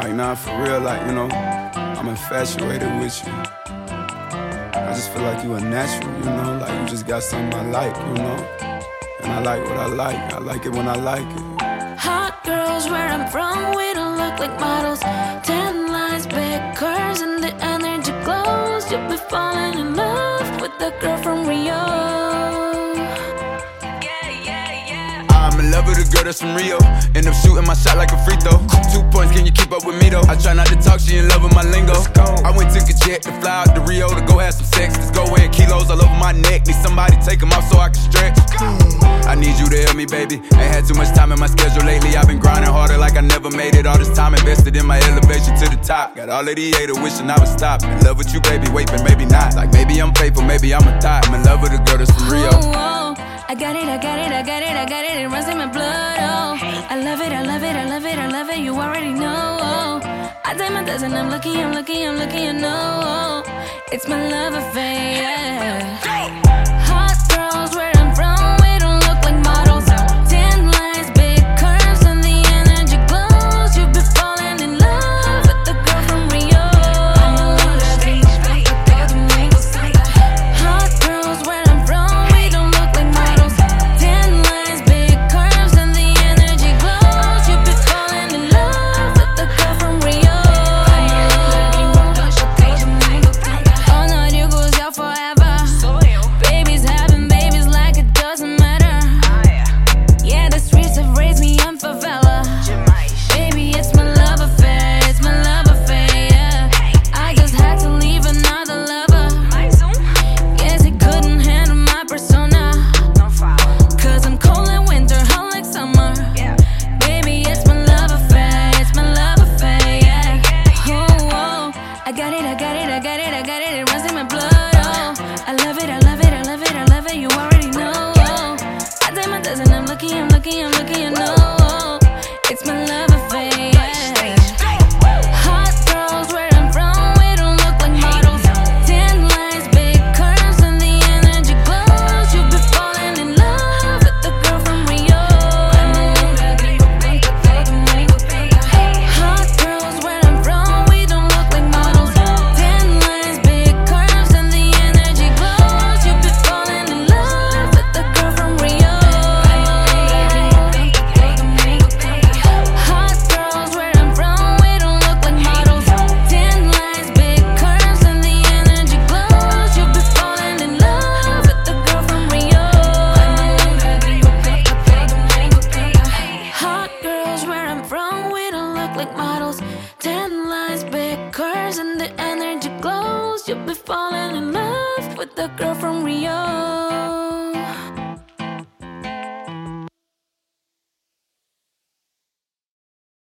Like, nah, for real, like, you know, I'm infatuated with you. I just feel like you a natural, you know, like you just got something I like, you know. And I like what I like it when I like it. Hot girls where I'm from, we don't look like models. Tan lines, big curves, and the energy glows. You'll be falling in love with the girl from Rio. I'm in love with a girl that's from Rio. End up shooting my shot like a free throw. 2 points, can you keep up with me though? I try not to talk, she in love with my lingo. I went took a jet to fly out to Rio to go have some sex. Let's go weighing kilos all over my neck. Need somebody take them off so I can stretch. I need you to help me, baby. Ain't had too much time in my schedule lately. I've been grinding harder like I never made it. All this time invested in my elevation to the top. Got all of the haters wishing I would stop. In love with you, baby, wait, but maybe not. Like maybe I'm faithful, maybe I'm a thot. I'm in love with a girl that's from Rio. I got it, it runs in my blood, oh. I love it, you already know. I did my dozen, I'm lucky, you know. It's my love affair. Hot girls where I'm from, we don't look like models. Tan lines, big curves, and the energy glows. You'll be falling in love with the girl from Rio. Hot girls where I'm from, we don't look like models. Tan lines, big curves, and the energy glows. You'll be falling in love with the girl from Rio. All night you goes out forever. Babies having babies like it doesn't matter. Yeah, the streets have raised me on favela. Baby, it's my love affair, yeah. I just had to leave another lover. Guess he couldn't handle my persona. Cause I'm cold in winter, hot like summer. Baby, it's my love affair, yeah. Oh, I got it, it runs in my blood, oh. I love it, you already know. I did my dozen, I'm lucky, you know. It's my love affair, yeah. Hot girls where I'm from, we don't look like models. Tan lines, big curves, and the energy glows. You'll be falling in love with the girl from Rio. Hot girls where I'm from, we don't look like models. Tan lines, big curves, and the energy glows. You'll be falling in love with the girl from Rio. Hot girls where I'm from, we don't look like models. Tan lines, big curves, and the energy glows. You'll be falling in love with the girl from Rio. Hot girls where I'm from, we don't look like models. Tan lines, big curves, and the energy glows. You'll be falling in love with the girl